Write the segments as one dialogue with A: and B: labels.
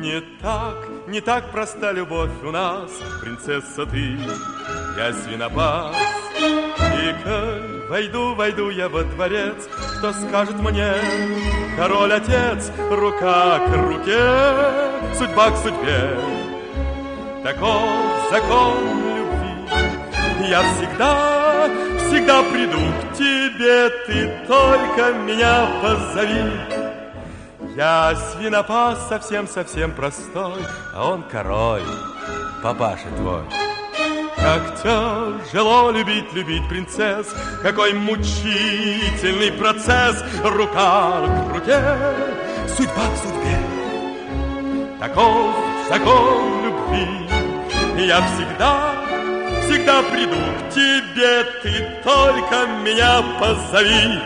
A: Не так проста любовь у нас, принцесса ты, я свинопас. И коль войду я во дворец, что скажет мне король-отец? Рука к руке, судьба к судьбе, таков закон любви. Я всегда приду к тебе, ты только меня позови. Я свинопас совсем простой, а он король, папаша твой. Как тяжело любить принцесс, какой мучительный процесс. Рука к руке, судьба к судьбе, таков закон любви. Я всегда приду к тебе, ты только меня позови.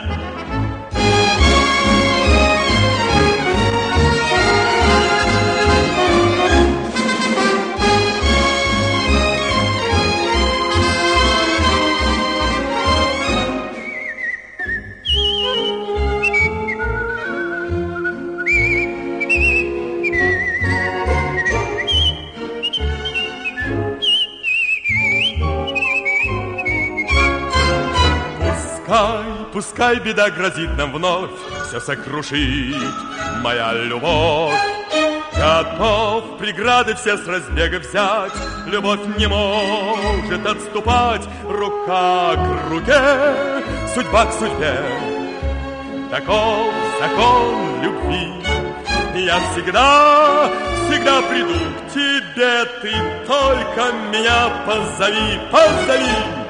A: Пускай беда грозит нам вновь все сокрушить, моя любовь. Готов преграды все с разбега взять, любовь не может отступать. Рука к руке, судьба к судьбе, таков закон любви. Я всегда приду к тебе, ты только меня позови.